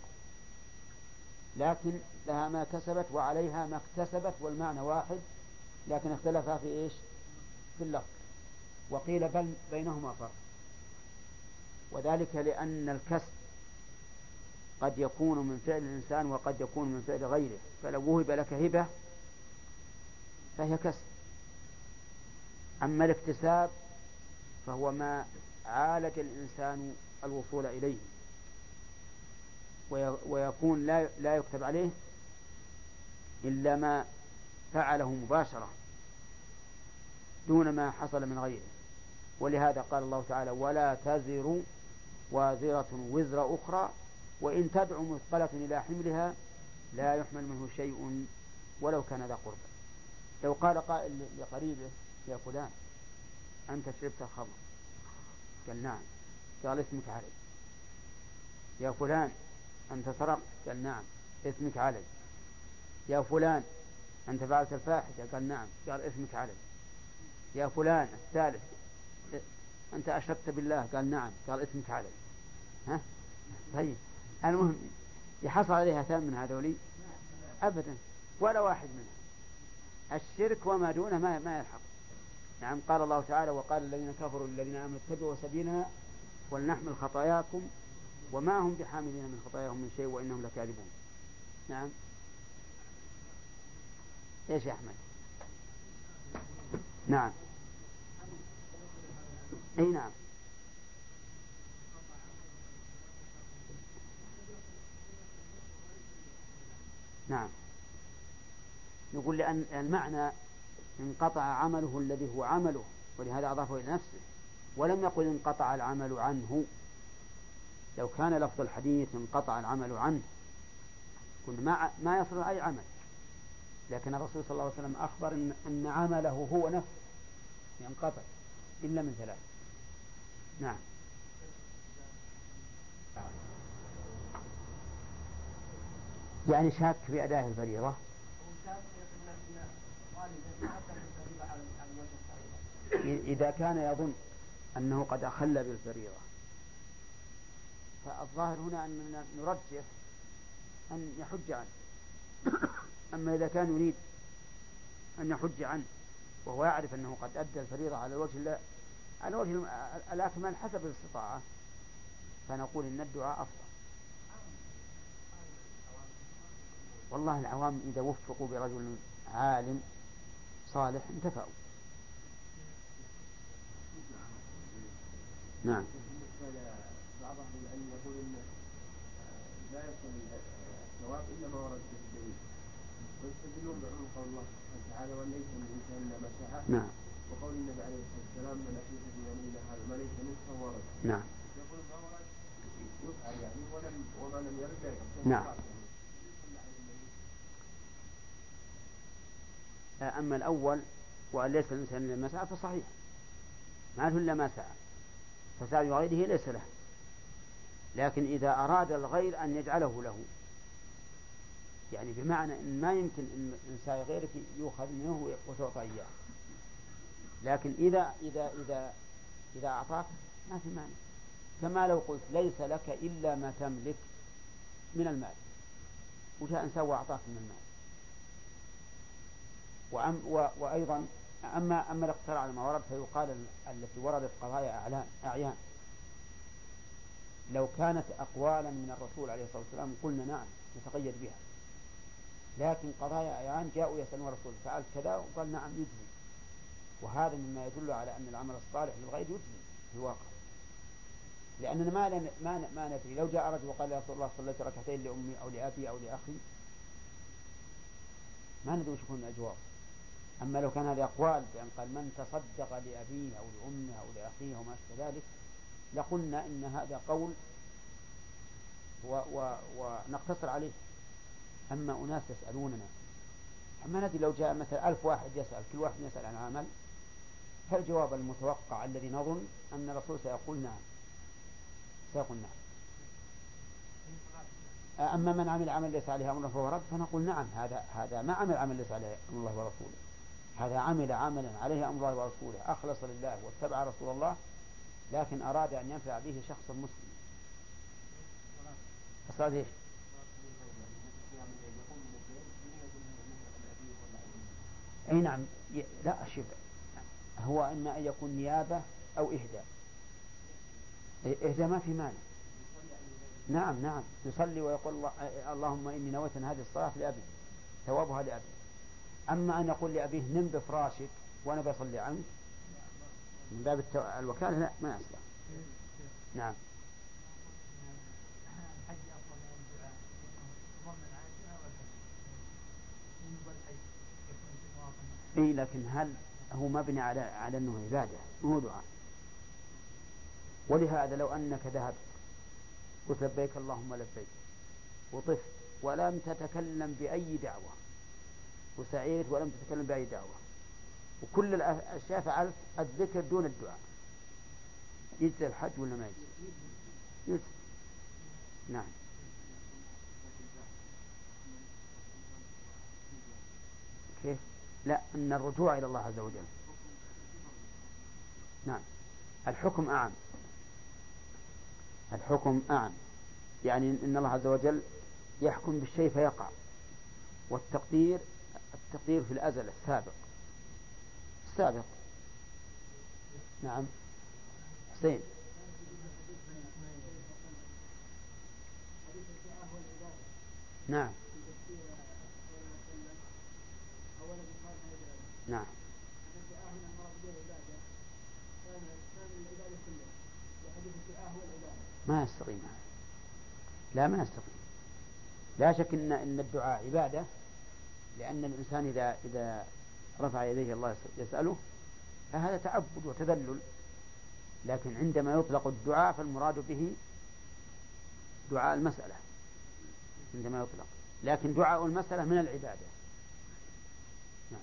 لكن لها ما كسبت وعليها ما اكتسبت والمعنى واحد، لكن اختلفا في إيش؟ في اللفظ. وقيل بل بينهما فرق، وذلك لأن الكسب قد يكون من فعل الإنسان وقد يكون من فعل غيره، فلو وهب لك هبة فهي كسب. أما الاكتساب فهو ما عالج الإنسان الوصول إليه، ويكون لا يكتب عليه إلا ما فعله مباشرة دون ما حصل من غيره. ولهذا قال الله تعالى ولا تزر وازرة وزر أخرى وإن تدع مثقلة إلى حملها لا يحمل منه شيء ولو كان ذا قربى. لو قال قائل لقريبه يا فلان أنت شربت الخمر، قال نعم، قال اسمك علي. يا فلان أنت سرقت، قال نعم، اسمك علي. يا فلان أنت فعلت الفاحشة، قال نعم، قال اسمك علي. يا فلان الثالث أنت أشركت بالله، قال نعم، قال اسمك علي. ها؟ طيب المهم يحصل عليها ثمن من هذولي؟ أبدا، ولا واحد منها. الشرك وما دونه ما يلحق. نعم، قال الله تعالى وقال الذين كفروا للذين آمنوا اتبعوا سبيلنا ولنحمل خطاياكم وما هم بحاملين من خطاياهم من شيء وإنهم لكاذبون. نعم، ايش يا أحمد؟ نعم، اي نعم، نعم. نقول لأن المعنى انقطع عمله الذي هو عمله، ولهذا أضافه إلى نفسه، ولم يقل انقطع العمل عنه. لو كان لفظ الحديث انقطع العمل عنه كنا ما يصل أي عمل، لكن الرسول صلى الله عليه وسلم أخبر أن عمله هو نفسه ينقطع إلا من ثلاث. نعم. يعني شاك في أداء الفريضة، إذا كان يظن أنه قد أخل بالفريضة فالظاهر هنا أننا نرجح أن يحج عنه. أما إذا كان يريد أن يحج عنه وهو يعرف أنه قد أدى الفريضة على الوجه الأكمل حسب الاستطاعة، فنقول إن الدعاء أفضل. والله العوام إذا وفقوا برجل عالم صالح انتفعوا. نعم. بعض أهل العلم يقول إن لا يصل الثواب إلا ما ورد في الدليل، ويستدلون بعموم قول الله تعالى وليس للإنسان إلا ما سعى. نعم. وقول النبي عليه الصلاة والسلام من أحدث في يمينه هذا ما ليس منه فهو ورد. نعم. يقول ما ورد يفعل يعني وما لم يرد لا يفعل. نعم. أما الأول وأن ليس الإنسان إلا ما سعى فصحيح، ما له إلا ما سعى، فسعي غيره ليس له. لكن إذا أراد الغير أن يجعله له، يعني بمعنى إن ما يمكن إن سعي غيرك يؤخذ منه وتعطى إياه، لكن إذا أعطاك ما في معنى. كما لو قلت ليس لك إلا ما تملك من المال وجاء إنسان وأعطاك من المال. وأيضا أما الاقتصار على ما ورد فيقال التي وردت قضايا أعيان، لو كانت أقوالا من الرسول عليه الصلاة والسلام قلنا نعم نتقيد بها، لكن قضايا أعيان جاءوا يسألون الرسول فعلت كذا وقال نعم يجزي، وهذا مما يدل على أن العمل الصالح للغير يجزي في الواقع. لأننا ما ندري. لو جاء رجل وقال يا رسول الله صليت ركعتين لأمي أو لأبي أو لأخي، ما ندري وش يكون الأجواب. أما لو كان هذه أقوال بأن قال من تصدق لأبيه أو لأمه أو لأخيه وما أشبه ذلك، لقلنا إن هذا قول ونقتصر عليه. أما أناس يسألوننا، أما ندري لو جاء مثلا 1000 واحد يسأل، كل واحد يسأل عن عمل، فالجواب المتوقع الذي نظن أن الرسول سيقول نعم، سيقول نعم. أما من عمل عمل ليس عليه أمر فهو رد، فنقول نعم، هذا ما عمل عمل ليس عليه أمر الله ورسوله، هذا عمل عملا عليه أمر الله ورسوله، أخلص لله واتبع رسول الله، لكن أراد أن ينفع به شخص مسلم. أصاد إيش؟ أي نعم. لا شوف، هو إما أن يكون نيابة أو إهداء. إهداء ما في مانع. نعم يصلي ويقول اللهم إني نويت هذه الصلاة لأبي، ثوابها لأبي. أما أن يقول لأبيه نم بفراشك وأنا بصلي عنك من باب الوكالة، لا، ما يصلح. نعم. إيه، لكن هل هو مبني على أنه عبادة مو دعاء؟ ولهذا لو أنك ذهبت قلت لبيك اللهم لبيك وطفت ولم تتكلم بأي دعوة، وسعيت ولم تتكلم بأي دعوة، وكل الأشياء فعلت الذكر دون الدعاء، يجزي الحج ولا ما يجزي؟ يجزي. نعم. كيف؟ لا، أن الرجوع إلى الله عز وجل. نعم. الحكم أعم، يعني إن الله عز وجل يحكم بالشيء فيقع، والتقدير في الأزل السابق. نعم. حسين. نعم. نعم. ما يستقيم. لا، ما يستقيم. لا شك إن الدعاء عبادة، لأن الإنسان إذا رفع يديه الله يسأله فهذا تعبد وتذلل، لكن عندما يطلق الدعاء فالمراد به دعاء المسألة عندما يطلق، لكن دعاء المسألة من العبادة. نعم.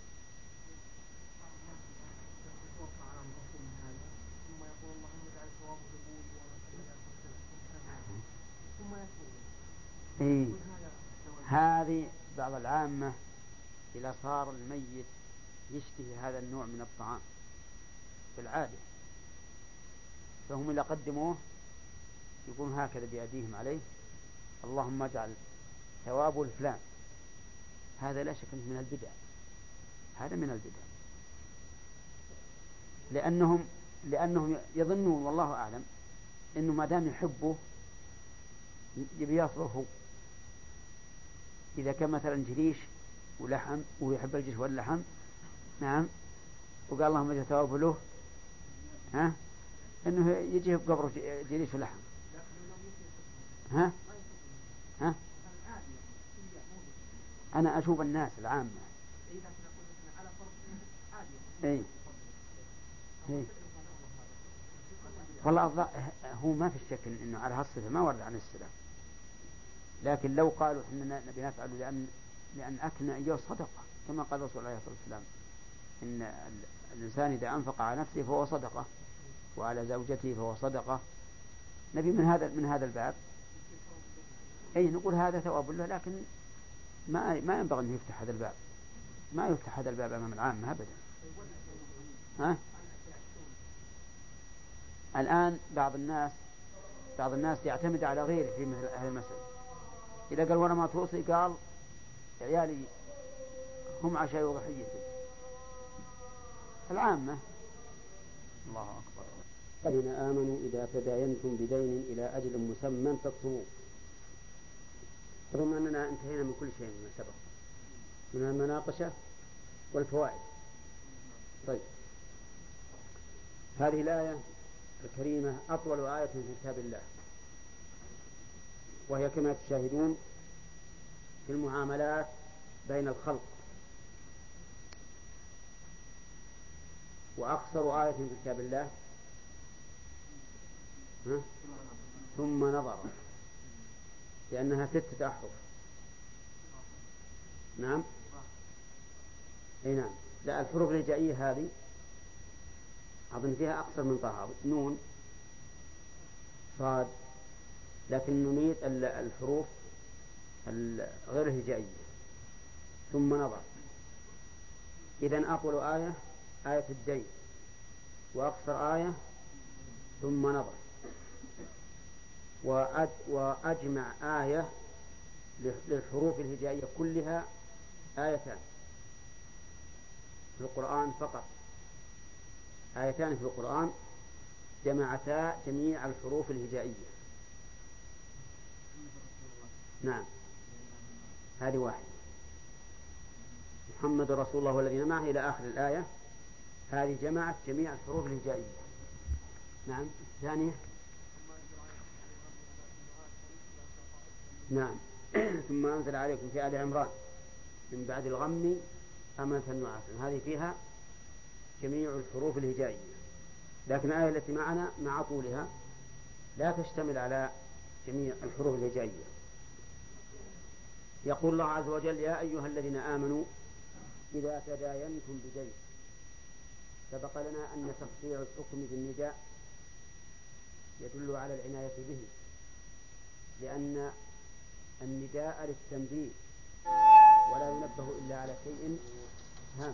إيه، هذه بعض العامة إذا صار الميت يشتهي هذا النوع من الطعام بالعادة، فهم إذا قدموه يقولون هكذا بأيديهم عليه اللهم اجعل ثوابه الفلان. هذا لا شك من البدع، هذا من البدع، لأنهم يظنون والله أعلم إنه ما دام يحبه يبي يصرفه. إذا كان مثلا جريش ولحم ويحب الجريش واللحم، نعم، وقال اللهم اجعل ثوابه له، إنه يجيه بقبره جريش ولحم. أنا أشوف الناس العامة. إيه. والله هو ما في الشك إنه على هالصفة ما ورد عن السلام، لكن لو قالوا إننا نبي نفعل لأن أكلنا إياه صدقة، كما قال رسول الله صلى الله عليه وسلم إن الإنسان إذا أنفق على نفسه فهو صدقة وعلى زوجته فهو صدقة، نبي من هذا الباب. أي نقول هذا ثواب له، لكن ما ينبغي أن يفتح هذا الباب، ما يفتح هذا الباب أمام العامة أبدا. الآن بعض الناس يعتمد على غيره في مثل هذه المسألة. إذا قال وانا ما توصي، قال عيالي هم عشاء وضحيتي. العامة. الله أكبر. الذين آمنوا إذا تداينتم بدين إلى أجل مسمى فاكتبوه. أظن أننا انتهينا من كل شيء مما سبق من المناقشة والفوائد. طيب، هذه الآية الكريمة أطول آية في كتاب الله، وهي كما تشاهدون في المعاملات بين الخلق. وأقصر آية في كتاب الله ثم نظر، لأنها 6 أحرف. نعم، أي نعم. لا، الحروف الهجائية هذه أظن فيها أقصر من طه، نون صاد، لكن نريد الحروف غير الهجائية. ثم نظر، إذن أطول آية آية الدين، وأقصر آية ثم نظر. وأجمع آية للحروف الهجائية كلها آيتان في القرآن فقط، آيتان في القرآن جمعتا جميع الحروف الهجائية. نعم، هذه واحدة، محمد رسول الله والذين معه إلى آخر الآية، هذه جمعت جميع الحروف الهجائية. نعم. الثانية نعم ثم أنزل عليكم في آل عمران من بعد الغم أمنة نعاسا، هذه فيها جميع الحروف الهجائية. لكن الآية التي معنا مع طولها لا تشتمل على جميع الحروف الهجائية. يقول الله عز وجل: يا أيها الذين آمنوا إذا تداينتم بدين. سبق لنا أن تفسير الحكم بالنداء يدل على العناية به، لأن النداء للتنبيه ولا ينبه إلا على شيء هام.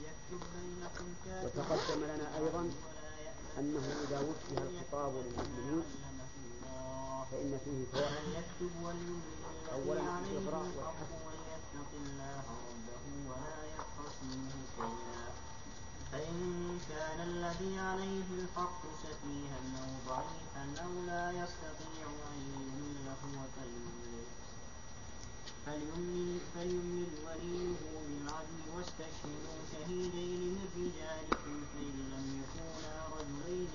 وتقدم لنا أيضا أنه إذا وجه الخطاب للمسلمين فإن فيه فوائد. أولا الإغراء والحث، فإن كان الذي عليه الحق سفيها أو ضعيفا أو لا يستطيع أن يمل هو فليمل وليه بالعدل واستشهدوا شهيدين من رجالكم فإن لم يكونا رجلين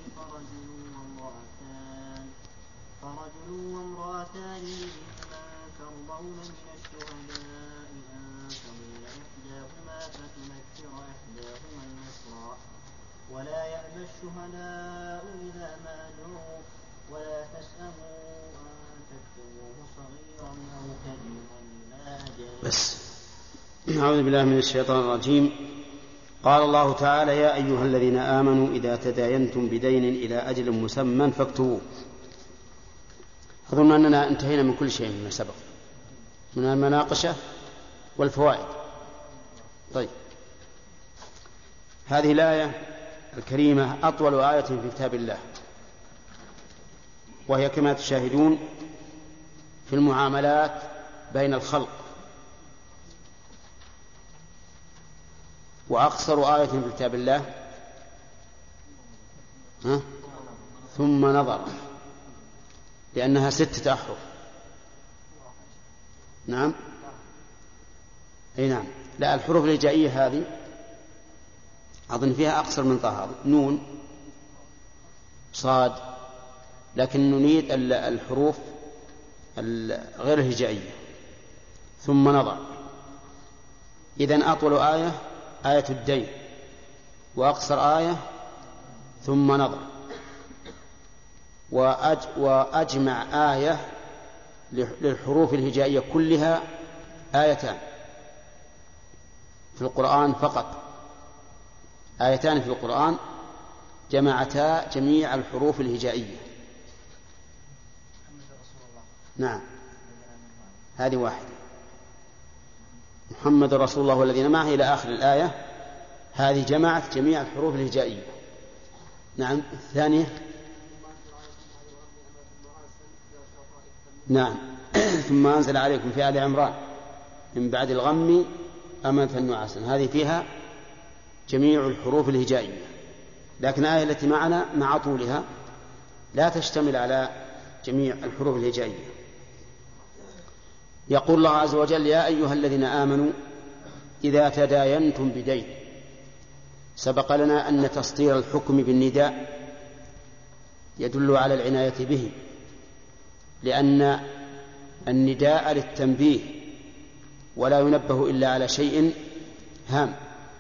فرجل وامرأتان ممن ترضون من الشهداء أن تضل إحداهما فتذكر إحداهما الأخرى ولا يأبى الشهداء إذا ما دعوا ولا تسأموا أن تكتبوه صغيرا أو كبيرا إلى أجل. بس أعوذ بالله من الشيطان الرجيم. قال الله تعالى: يا أيها الذين آمنوا إذا تداينتم بدين إلى أجل مسمى فاكتبوه. أظن أننا انتهينا من كل شيء مما سبق من المناقشة والفوائد. طيب، هذه الآية الكريمة أطول آية في كتاب الله، وهي كما تشاهدون في المعاملات بين الخلق. وأقصر آية في كتاب الله ثم نظر، لأنها 6 أحرف. نعم، أي نعم. لا، الحروف الهجائية هذه أظن فيها أقصر من طه، نون صاد، لكن نريد الحروف غير الهجائية. ثم نظر، إذن أطول آية آية الدين، وأقصر آية ثم نظر. وأجمع آية للحروف الهجائية كلها آيتان في القرآن فقط، آيتان في القرآن جمعتا جميع الحروف الهجائية. نعم، هذه واحدة، محمد رسول الله والذين معه إلى آخر الآية، هذه جمعت جميع الحروف الهجائية. نعم. الثانية نعم ثم أنزل عليكم في آل عمران من بعد الغم أمنة نعاسا، هذه فيها جميع الحروف الهجائية. لكن الآية التي معنا مع طولها لا تشتمل على جميع الحروف الهجائية. يقول الله عز وجل: يا أيها الذين آمنوا إذا تداينتم بدين. سبق لنا أن تصدير الحكم بالنداء يدل على العناية به، لأن النداء للتنبيه ولا ينبه إلا على شيء هام.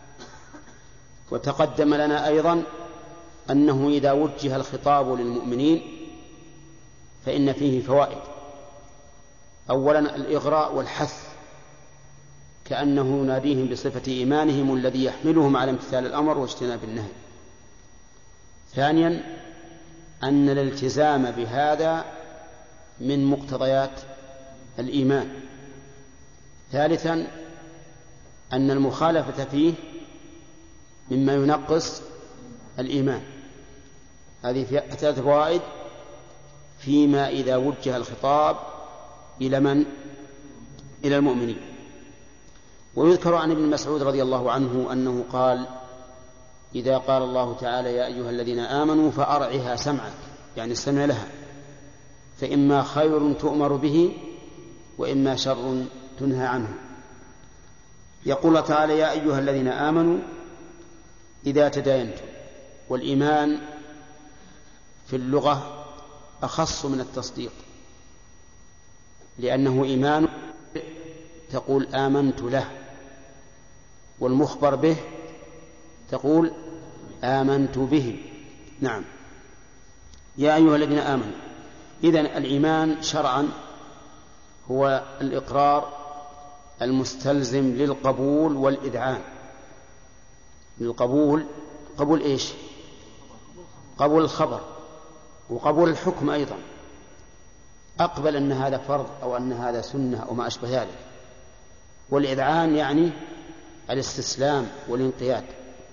وتقدم لنا أيضا أنه إذا وجه الخطاب للمؤمنين فإن فيه فوائد. أولا الإغراء والحث، كأنه يناديهم بصفة إيمانهم الذي يحملهم على امتثال الأمر واجتناب النهي. ثانيا أن الالتزام بهذا من مقتضيات الإيمان. ثالثا أن المخالفة فيه مما ينقص الإيمان. هذه ثلاث فوائد فيما إذا وجه الخطاب إلى من؟ إلى المؤمنين. ويذكر عن ابن مسعود رضي الله عنه أنه قال: إذا قال الله تعالى يا أيها الذين آمنوا فأرعها سمعك، يعني استمع لها، فإما خير تؤمر به وإما شر تنهى عنه. يقول تعالى يا أيها الذين آمنوا إذا تداينتم، والإيمان في اللغة أخص من التصديق، لأنه إيمان تقول آمنت له، والمخبر به تقول آمنت به. نعم. يا أيها الذين آمنوا، إذن الإيمان شرعا هو الإقرار المستلزم للقبول والإذعان. للقبول، قبول إيش؟ قبول الخبر وقبول الحكم أيضا، أقبل أن هذا فرض أو أن هذا سنة أو ما أشبه ذلك. والإذعان يعني الاستسلام والانقياد.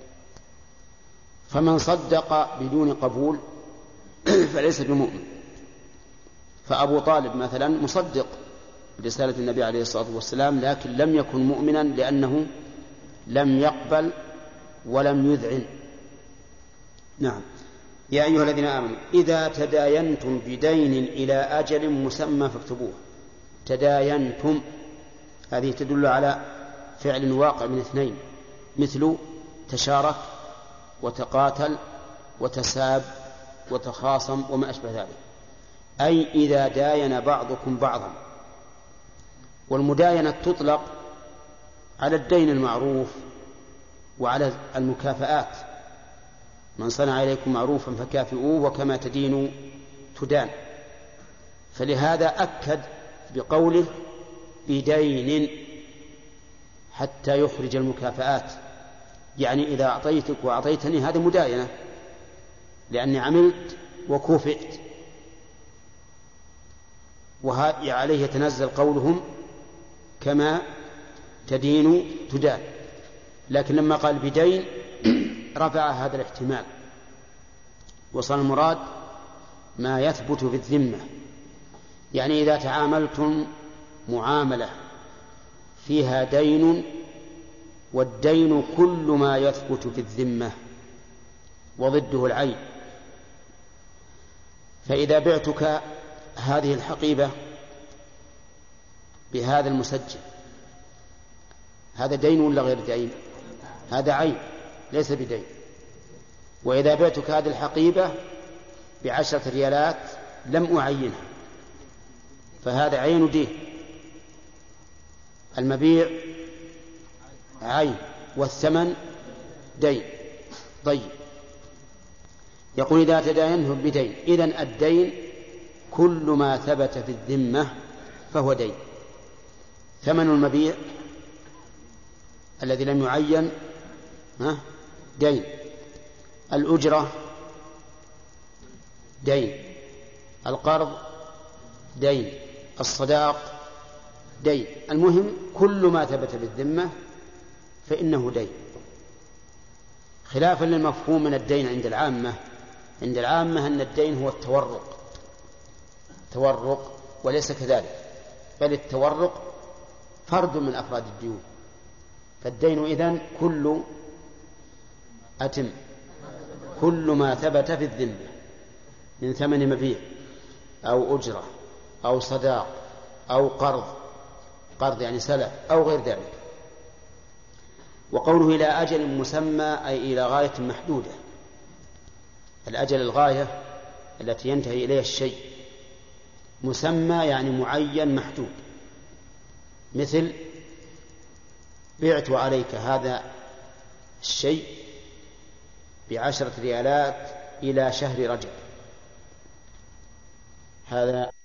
فمن صدق بدون قبول فليس بمؤمن. فأبو طالب مثلا مصدق برسالة النبي عليه الصلاة والسلام، لكن لم يكن مؤمنا لأنه لم يقبل ولم يذعن. نعم. يا أيها الذين آمنوا إذا تداينتم بدين إلى أجل مسمى فاكتبوه. تداينتم هذه تدل على فعل واقع من اثنين، مثل تشارك وتقاتل وتساب وتخاصم وما أشبه ذلك، أي إذا داين بعضكم بعضا. والمداينة تطلق على الدين المعروف وعلى المكافآت، من صنع إليكم معروفا فكافئوه وكما تدين تدان. فلهذا أكد بقوله بدين حتى يخرج المكافآت، يعني إذا أعطيتك وأعطيتني هذا مداينة، لأني عملت وكوفئت. وعليه يتنزل قولهم كما تدين تدان. لكن لما قال بدين رفع هذا الاحتمال، وصل المراد ما يثبت في الذمة. يعني إذا تعاملتم معاملة فيها دين، والدين كل ما يثبت في الذمة وضده العين. فإذا بعتك هذه الحقيبة بهذا المسجل، هذا دين ولا غير دين؟ هذا عين ليس بدين. وإذا بعتك هذه الحقيبة ب10 ريالات لم أعينها، فهذا عين دين. المبيع عين والثمن دين. طيب، يقول إذا تداينه بدين، إذن الدين كل ما ثبت في الذمة فهو دين. ثمن المبيع الذي لم يعين دين. الأجرة دين. القرض دين. الصداق دين. المهم كل ما ثبت بالذمة فإنه دين، خلافا للمفهوم من الدين عند العامة. عند العامة أن الدين هو التورق، وليس كذلك، بل التورق فرد من أفراد الديون. فالدين إذن كل ما ثبت في الذمة من ثمن مبيع أو أجرة أو صداق أو قرض يعني سلف أو غير ذلك. وقوله إلى أجل مسمى أي إلى غاية محدودة. الأجل الغاية التي ينتهي إليها الشيء، مسمى يعني معين محدود، مثل بعت عليك هذا الشيء ب10 ريالات إلى شهر رجب، هذا